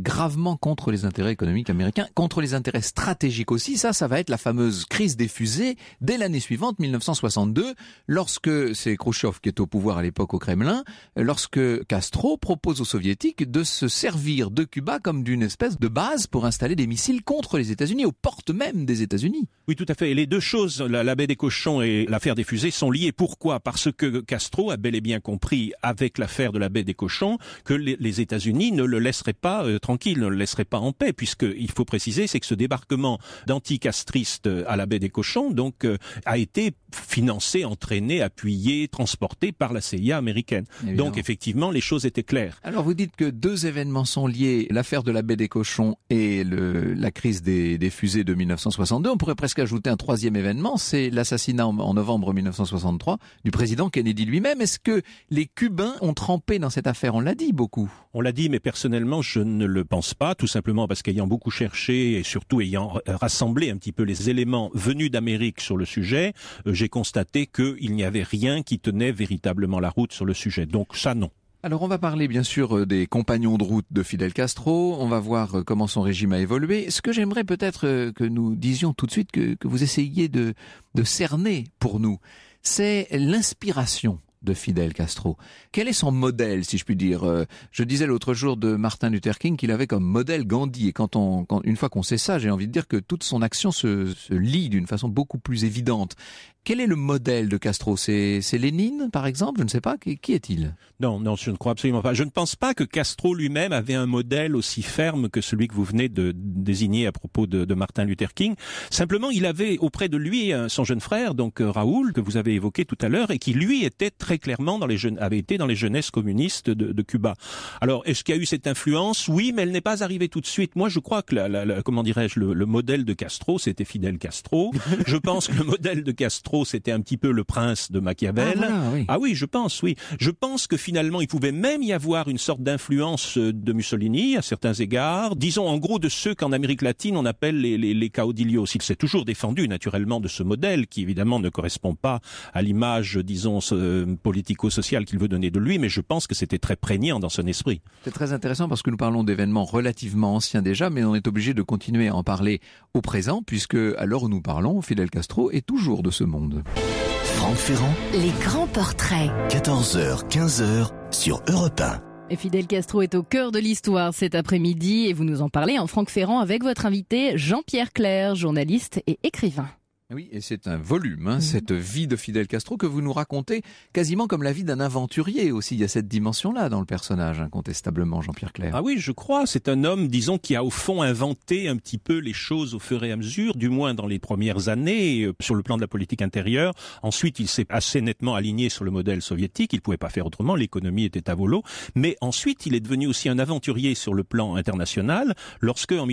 Speaker 3: seulement contre les intérêts économiques américains, contre les intérêts stratégiques aussi. Ça va être la fameuse crise des fusées dès l'année suivante, 1962, lorsque c'est Khrouchtchev qui est au pouvoir à l'époque au Kremlin, lorsque Castro propose aux soviétiques de se servir de Cuba comme d'une espèce de base pour installer des missiles contre les États-Unis, aux portes même des États-Unis.
Speaker 5: Oui, tout à fait. Et les deux choses, la baie des cochons et l'affaire des fusées, sont liées. Pourquoi ? Parce que Castro a bel et bien compris, avec l'affaire de la baie des cochons, que les États-Unis ne le laisseraient pas tranquille, ne le laisseraient pas en paix, puisqu'il faut préciser, c'est que ce débarquement d'anticastristes à la baie des cochons, donc, a été financé, entraîné, appuyé, transporté par la CIA américaine. Évidemment. Donc, effectivement, les choses étaient claires.
Speaker 3: Alors, vous dites que deux événements sont liés, l'affaire de la baie des cochons et la crise des fusées de 1962. On pourrait presque ajouter un troisième événement, c'est l'assassinat en novembre 1963 du président Kennedy lui-même. Est-ce que les Cubains ont trempé dans cette affaire ? On l'a dit beaucoup.
Speaker 5: On l'a dit, mais personnellement, je ne le pense pas, tout simplement parce qu'ayant beaucoup cherché et surtout ayant rassemblé un petit peu les éléments venus d'Amérique sur le sujet, j'ai constaté qu'il n'y avait rien qui tenait véritablement la route sur le sujet. Donc ça, non.
Speaker 3: Alors on va parler bien sûr des compagnons de route de Fidel Castro, on va voir comment son régime a évolué. Ce que j'aimerais peut-être que nous disions tout de suite, que vous essayiez de cerner pour nous, c'est l'inspiration de Fidel Castro. Quel est son modèle, si je puis dire ? Je disais l'autre jour de Martin Luther King qu'il avait comme modèle Gandhi. Et une fois qu'on sait ça, j'ai envie de dire que toute son action se lie d'une façon beaucoup plus évidente. Quel est le modèle de Castro ? C'est Lénine, par exemple ? Je ne sais pas. Qui est-il ?
Speaker 5: Non, je ne crois absolument pas. Je ne pense pas que Castro lui-même avait un modèle aussi ferme que celui que vous venez de désigner à propos de Martin Luther King. Simplement, il avait auprès de lui son jeune frère, donc Raoul, que vous avez évoqué tout à l'heure, et qui lui était très clairement avait été dans les jeunesses communistes de Cuba. Alors, est-ce qu'il y a eu cette influence ? Oui, mais elle n'est pas arrivée tout de suite. Moi, je crois que le modèle de Castro, c'était Fidel Castro. Je pense que le modèle de Castro, c'était un petit peu le prince de Machiavel.
Speaker 3: Ah, voilà, oui.
Speaker 5: Ah oui, je pense, oui. Je pense que finalement, il pouvait même y avoir une sorte d'influence de Mussolini à certains égards. Disons, en gros, de ceux qu'en Amérique latine, on appelle les caudillos. Il s'est toujours défendu, naturellement, de ce modèle qui, évidemment, ne correspond pas à l'image, disons, politico-sociale qu'il veut donner de lui, mais je pense que c'était très prégnant dans son esprit.
Speaker 3: C'est très intéressant parce que nous parlons d'événements relativement anciens déjà, mais on est obligé de continuer à en parler au présent, puisque à l'heure où nous parlons, Fidel Castro est toujours de ce monde.
Speaker 2: Franck Ferrand,
Speaker 4: les grands portraits.
Speaker 2: 14h, 15h sur Europe 1.
Speaker 1: Et Fidel Castro est au cœur de l'histoire cet après-midi et vous nous en parlez en Franck Ferrand avec votre invité Jean-Pierre Clerc, journaliste et écrivain.
Speaker 3: Oui, et c'est un volume, cette vie de Fidel Castro que vous nous racontez quasiment comme la vie d'un aventurier aussi. Il y a cette dimension-là dans le personnage, incontestablement, Jean-Pierre Clerc.
Speaker 5: Ah oui, je crois. C'est un homme, disons, qui a au fond inventé un petit peu les choses au fur et à mesure, du moins dans les premières années, sur le plan de la politique intérieure. Ensuite, il s'est assez nettement aligné sur le modèle soviétique. Il pouvait pas faire autrement. L'économie était à volo. Mais ensuite, il est devenu aussi un aventurier sur le plan international lorsque, en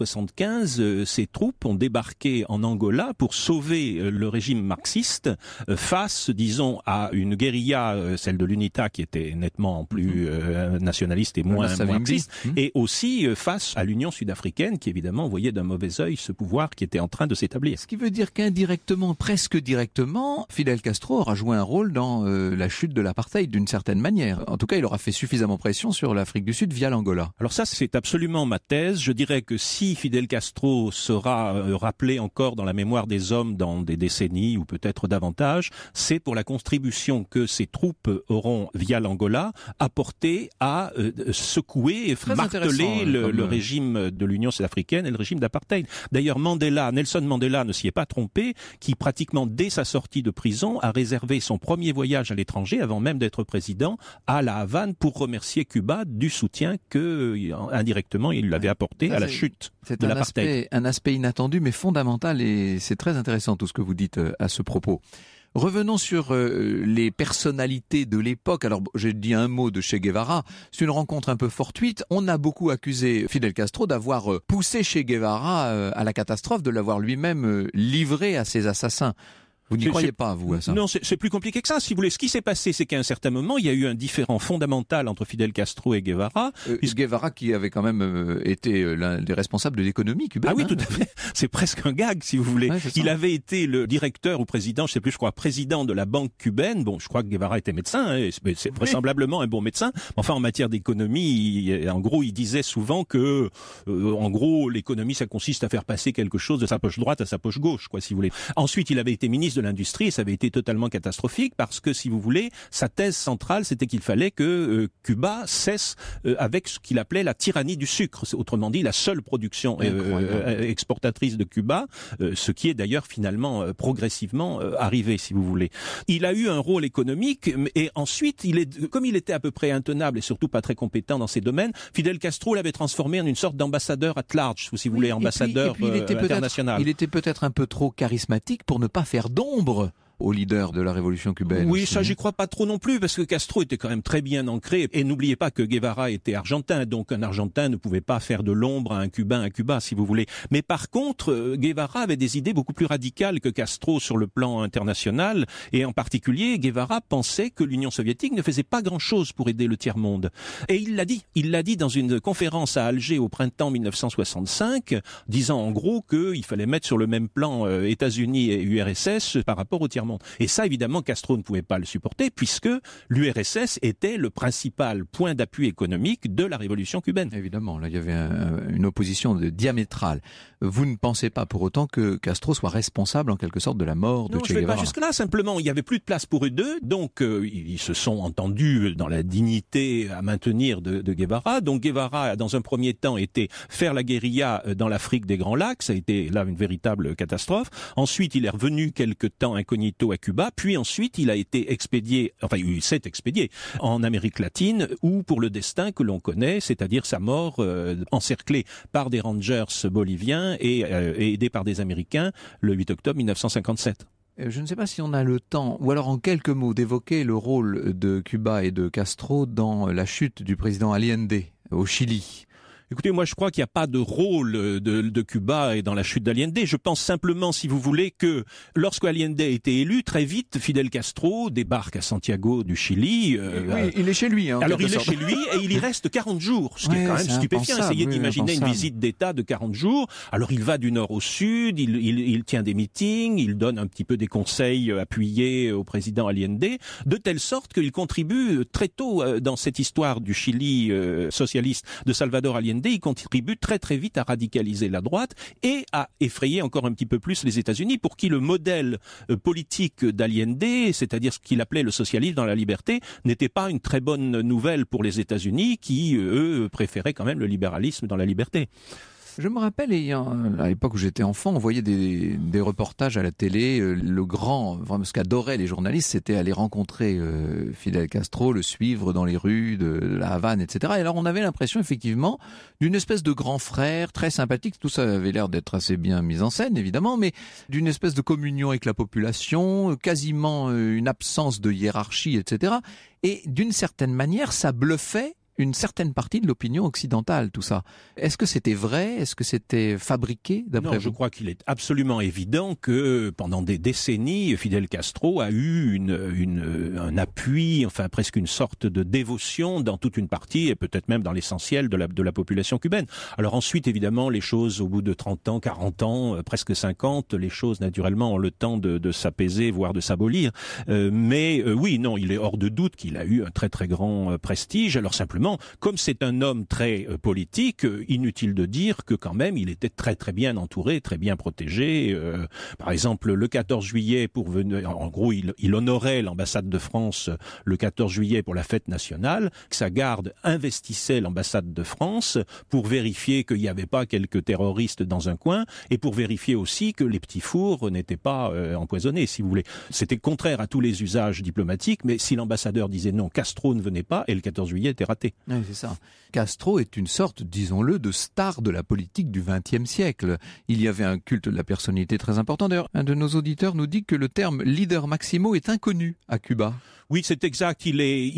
Speaker 5: 1975, ses troupes ont débarqué en Angola pour sauver le régime marxiste face, disons, à une guérilla, celle de l'UNITA, qui était nettement plus nationaliste et moins marxiste, et aussi face à l'Union sud-africaine, qui évidemment voyait d'un mauvais œil ce pouvoir qui était en train de s'établir.
Speaker 3: Ce qui veut dire qu'indirectement, presque directement, Fidel Castro aura joué un rôle dans la chute de l'apartheid d'une certaine manière. En tout cas, il aura fait suffisamment pression sur l'Afrique du Sud via l'Angola.
Speaker 5: Alors ça, c'est absolument ma thèse. Je dirais que si Fidel Castro sera rappelé encore dans la mémoire des hommes dans des décennies ou peut-être davantage, c'est pour la contribution que ces troupes auront via l'Angola apporté à secouer et marteler le régime de l'Union sud-africaine et le régime d'apartheid. D'ailleurs, Nelson Mandela ne s'y est pas trompé, qui pratiquement dès sa sortie de prison a réservé son premier voyage à l'étranger avant même d'être président à La Havane pour remercier Cuba du soutien que indirectement il avait apporté à la chute de l'apartheid.
Speaker 3: C'est un aspect inattendu mais fondamental et c'est très intéressant tout ce que vous dites à ce propos. Revenons sur les personnalités de l'époque. Alors, j'ai dit un mot de Che Guevara. C'est une rencontre un peu fortuite. On a beaucoup accusé Fidel Castro d'avoir poussé Che Guevara à la catastrophe, de l'avoir lui-même livré à ses assassins. Vous n'y croyez pas, vous, à ça?
Speaker 5: Non, c'est plus compliqué que ça. Si vous voulez, ce qui s'est passé, c'est qu'à un certain moment, il y a eu un différend fondamental entre Fidel Castro et Guevara.
Speaker 3: Guevara qui avait quand même été l'un des responsables de l'économie cubaine.
Speaker 5: Ah oui, tout à fait. C'est presque un gag, si vous voulez. Ouais, il avait été le directeur ou président, je sais plus, je crois, président de la banque cubaine. Bon, je crois que Guevara était médecin, hein, c'est vraisemblablement un bon médecin. Enfin, en matière d'économie, en gros, il disait souvent que, en gros, l'économie, ça consiste à faire passer quelque chose de sa poche droite à sa poche gauche, quoi, si vous voulez. Ensuite, il avait été ministre de l'industrie et ça avait été totalement catastrophique parce que, si vous voulez, sa thèse centrale, c'était qu'il fallait que Cuba cesse avec ce qu'il appelait la tyrannie du sucre. Autrement dit, la seule production exportatrice de Cuba, ce qui est d'ailleurs finalement progressivement arrivé, si vous voulez. Il a eu un rôle économique et ensuite, comme il était à peu près intenable et surtout pas très compétent dans ces domaines, Fidel Castro l'avait transformé en une sorte d'ambassadeur at large, ou si vous voulez, ambassadeur international.
Speaker 3: Il était peut-être un peu trop charismatique pour ne pas faire d'ombre au leader de la révolution cubaine.
Speaker 5: Oui, ça j'y crois pas trop non plus, parce que Castro était quand même très bien ancré. Et n'oubliez pas que Guevara était argentin, donc un Argentin ne pouvait pas faire de l'ombre à un Cubain à Cuba, si vous voulez. Mais par contre, Guevara avait des idées beaucoup plus radicales que Castro sur le plan international, et en particulier, Guevara pensait que l'Union soviétique ne faisait pas grand-chose pour aider le tiers-monde. Et il l'a dit dans une conférence à Alger au printemps 1965, disant en gros qu'il fallait mettre sur le même plan États-Unis et URSS par rapport au tiers-monde. Et ça, évidemment, Castro ne pouvait pas le supporter puisque l'URSS était le principal point d'appui économique de la révolution cubaine.
Speaker 3: Évidemment, là, il y avait une opposition diamétrale. Vous ne pensez pas pour autant que Castro soit responsable, en quelque sorte, de la mort de Che Guevara?
Speaker 5: Non, je ne vais pas jusque-là. Simplement, il n'y avait plus de place pour eux deux. Donc, ils se sont entendus dans la dignité à maintenir de Guevara. Donc, Guevara a, dans un premier temps, été faire la guérilla dans l'Afrique des Grands Lacs. Ça a été, là, une véritable catastrophe. Ensuite, il est revenu quelque temps incognito à Cuba, puis ensuite il s'est expédié en Amérique latine, où pour le destin que l'on connaît, c'est-à-dire sa mort encerclé par des rangers boliviens et aidé par des Américains le 8 octobre 1957.
Speaker 3: Je ne sais pas si on a le temps, ou alors en quelques mots, d'évoquer le rôle de Cuba et de Castro dans la chute du président Allende au Chili.
Speaker 5: Écoutez, moi je crois qu'il n'y a pas de rôle de Cuba et dans la chute d'Allende. Je pense simplement, si vous voulez, que lorsque Allende a été élu, très vite, Fidel Castro débarque à Santiago du Chili.
Speaker 3: Oui, il est chez lui.
Speaker 5: Alors il est chez lui et il y reste 40 jours, ce qui est quand même stupéfiant. Essayez d'imaginer une visite d'État de 40 jours. Alors il va du nord au sud, il tient des meetings, il donne un petit peu des conseils appuyés au président Allende, de telle sorte qu'il contribue très tôt dans cette histoire du Chili socialiste de Salvador Allende. Il contribue très très vite à radicaliser la droite et à effrayer encore un petit peu plus les États-Unis, pour qui le modèle politique d'Allende, c'est-à-dire ce qu'il appelait le socialisme dans la liberté, n'était pas une très bonne nouvelle pour les États-Unis qui, eux, préféraient quand même le libéralisme dans la liberté.
Speaker 3: Je me rappelle, à l'époque où j'étais enfant, on voyait des reportages à la télé. Ce qu'adoraient les journalistes, c'était aller rencontrer Fidel Castro, le suivre dans les rues de la Havane, etc. Et alors on avait l'impression effectivement d'une espèce de grand frère très sympathique. Tout ça avait l'air d'être assez bien mis en scène, évidemment, mais d'une espèce de communion avec la population, quasiment une absence de hiérarchie, etc. Et d'une certaine manière, ça bluffait une certaine partie de l'opinion occidentale, tout ça. Est-ce que c'était vrai? Est-ce que c'était fabriqué, d'après vous?
Speaker 5: Non, je crois qu'il est absolument évident que pendant des décennies, Fidel Castro a eu un appui, enfin presque une sorte de dévotion dans toute une partie, et peut-être même dans l'essentiel de la population cubaine. Alors ensuite, évidemment, les choses, au bout de 30 ans, 40 ans, presque 50, les choses, naturellement, ont le temps de s'apaiser, voire de s'abolir. Mais oui, non, il est hors de doute qu'il a eu un très très grand prestige. Alors simplement, comme c'est un homme très politique, inutile de dire que quand même il était très très bien entouré, très bien protégé. Par exemple, le 14 juillet, en gros, il honorait l'ambassade de France le 14 juillet pour la fête nationale. Sa garde investissait l'ambassade de France pour vérifier qu'il n'y avait pas quelques terroristes dans un coin et pour vérifier aussi que les petits fours n'étaient pas empoisonnés, si vous voulez. C'était contraire à tous les usages diplomatiques, mais si l'ambassadeur disait non, Castro ne venait pas, et le 14 juillet était raté.
Speaker 3: Oui, c'est ça. Castro est une sorte, disons-le, de star de la politique du XXe siècle. Il y avait un culte de la personnalité très important. D'ailleurs, un de nos auditeurs nous dit que le terme leader maximo est inconnu à Cuba.
Speaker 5: Oui, c'est exact.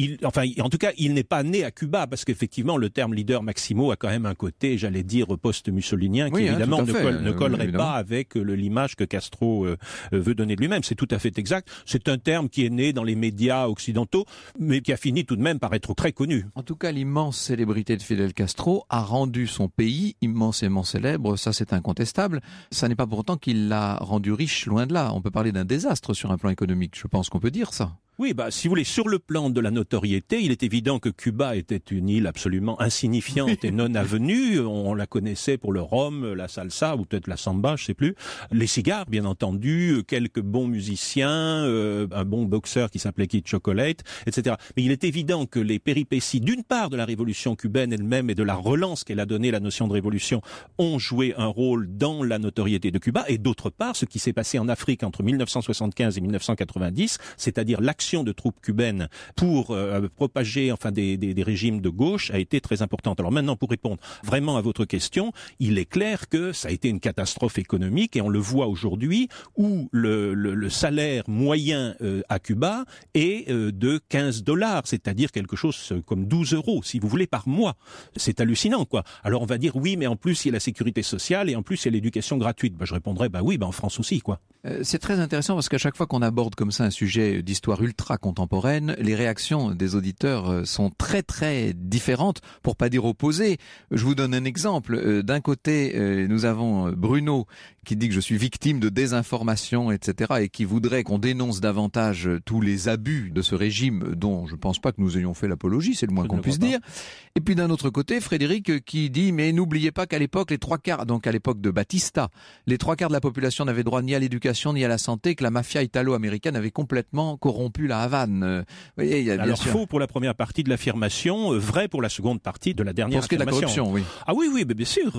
Speaker 5: En tout cas, il n'est pas né à Cuba, parce qu'effectivement, le terme leader maximo a quand même un côté, j'allais dire, post-mussolinien, qui évidemment ne collerait pas avec l'image que Castro veut donner de lui-même. C'est tout à fait exact. C'est un terme qui est né dans les médias occidentaux, mais qui a fini tout de même par être très connu.
Speaker 3: En tout cas, l'immense célébrité de Fidel Castro a rendu son pays immensément célèbre, ça c'est incontestable. Ça n'est pas pour autant qu'il l'a rendu riche, loin de là. On peut parler d'un désastre sur un plan économique, je pense qu'on peut dire ça.
Speaker 5: Oui, si vous voulez, sur le plan de la notoriété, il est évident que Cuba était une île absolument insignifiante et non avenue. On la connaissait pour le rhum, la salsa, ou peut-être la samba, je sais plus. Les cigares, bien entendu, quelques bons musiciens, un bon boxeur qui s'appelait Kid Chocolate, etc. Mais il est évident que les péripéties, d'une part de la révolution cubaine elle-même et de la relance qu'elle a donnée la notion de révolution, ont joué un rôle dans la notoriété de Cuba, et d'autre part, ce qui s'est passé en Afrique entre 1975 et 1990, c'est-à-dire l'action de troupes cubaines pour propager des régimes de gauche a été très importante. Alors maintenant, pour répondre vraiment à votre question, il est clair que ça a été une catastrophe économique, et on le voit aujourd'hui où le salaire moyen à Cuba est de $15, c'est-à-dire quelque chose comme 12 €, si vous voulez, par mois. C'est hallucinant, quoi. Alors on va dire oui, mais en plus il y a la sécurité sociale et en plus il y a l'éducation gratuite. Je répondrais oui, en France aussi, quoi.
Speaker 3: C'est très intéressant parce qu'à chaque fois qu'on aborde comme ça un sujet d'histoire ultra contemporaine, les réactions des auditeurs sont très très différentes, pour pas dire opposées. Je vous donne un exemple. D'un côté, nous avons Bruno qui dit que je suis victime de désinformation, etc., et qui voudrait qu'on dénonce davantage tous les abus de ce régime dont je pense pas que nous ayons fait l'apologie, c'est le moins qu'on puisse dire. Et puis d'un autre côté, Frédéric qui dit mais n'oubliez pas qu'à l'époque, donc à l'époque de Batista, les 3/4 de la population n'avaient droit ni à l'éducation ni à la santé, que la mafia italo-américaine avait complètement corrompu la Havane. Vous voyez, il y a bien sûr...
Speaker 5: faux pour la première partie de l'affirmation, vrai pour la seconde partie de la dernière affirmation.
Speaker 3: Pour ce qui est de la corruption, oui.
Speaker 5: Ah oui, bien sûr.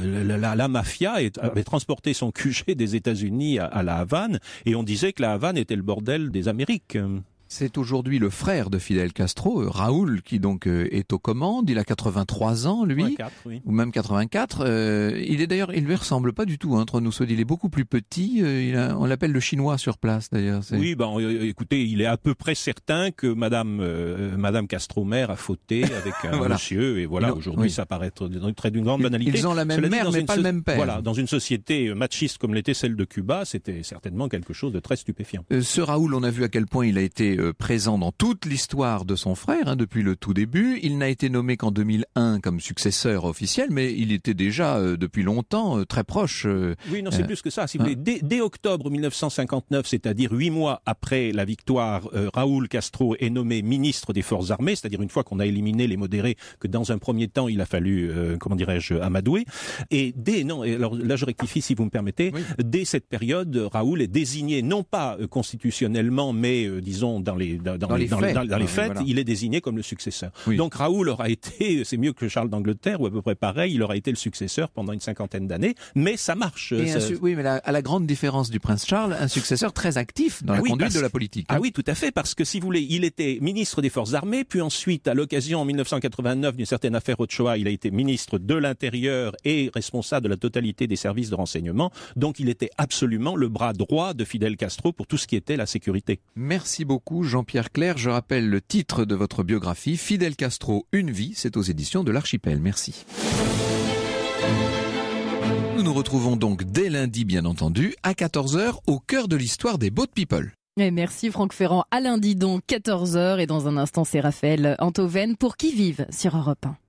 Speaker 5: La mafia avait transporté son QG des États-Unis à la Havane, et on disait que la Havane était le bordel des Amériques.
Speaker 3: C'est aujourd'hui le frère de Fidel Castro, Raoul, qui donc est aux commandes. Il a 83 ans, lui,
Speaker 5: 84, oui.
Speaker 3: Ou même 84. Il lui ressemble pas du tout, entre nous. Il est beaucoup plus petit. On l'appelle le chinois sur place, d'ailleurs.
Speaker 5: Oui, écoutez, il est à peu près certain que Madame Castro-Mère a fauté avec un monsieur, et voilà, aujourd'hui, ça paraît être d'une grande banalité.
Speaker 3: Ils ont la même mère, mais pas le même père.
Speaker 5: Voilà, dans une société machiste comme l'était celle de Cuba, c'était certainement quelque chose de très stupéfiant.
Speaker 3: Ce Raoul, on a vu à quel point il a été présent dans toute l'histoire de son frère, depuis le tout début. Il n'a été nommé qu'en 2001 comme successeur officiel, mais il était déjà depuis longtemps très proche.
Speaker 5: Oui, non, c'est plus que ça. Si vous voulez, dès octobre 1959, c'est-à-dire 8 mois après la victoire, Raúl Castro est nommé ministre des Forces armées, c'est-à-dire une fois qu'on a éliminé les modérés, que dans un premier temps il a fallu, amadouer. Et alors là je rectifie si vous me permettez, dès cette période, Raúl est désigné non pas constitutionnellement, mais disons dans les faits, il est désigné comme le successeur. Oui. Donc Raoul aura été, c'est mieux que Charles d'Angleterre, ou à peu près pareil, il aura été le successeur pendant une 50aine d'années, mais ça marche.
Speaker 3: Oui, mais à la grande différence du prince Charles, un successeur très actif dans la conduite de la politique.
Speaker 5: Ah oui, tout à fait, parce que si vous voulez, il était ministre des Forces armées, puis ensuite, à l'occasion en 1989 d'une certaine affaire Ochoa, il a été ministre de l'Intérieur et responsable de la totalité des services de renseignement. Donc il était absolument le bras droit de Fidel Castro pour tout ce qui était la sécurité.
Speaker 3: Merci beaucoup Jean-Pierre Clerc. Je rappelle le titre de votre biographie, Fidel Castro, une vie, c'est aux éditions de l'Archipel. Merci. Nous nous retrouvons donc dès lundi, bien entendu, à 14h, au cœur de l'histoire des Boat People.
Speaker 1: Et merci Franck Ferrand. À lundi donc, 14h. Et dans un instant, c'est Raphaël Antoven pour Qui vive sur Europe 1.